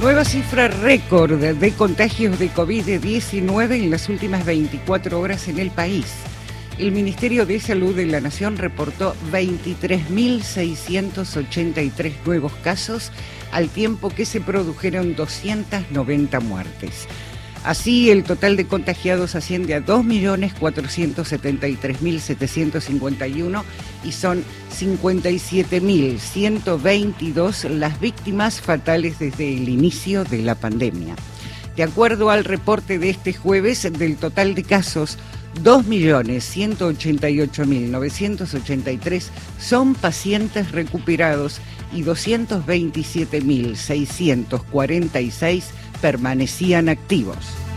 Nueva cifra récord de contagios de COVID-19 en las últimas 24 horas en el país. El Ministerio de Salud de la Nación reportó 23.683 nuevos casos, al tiempo que se produjeron 290 muertes. Así, el total de contagiados asciende a 2.473.751 y son 57.122 las víctimas fatales desde el inicio de la pandemia. De acuerdo al reporte de este jueves, del total de casos, 2.188.983 son pacientes recuperados y 227.646 permanecían activos.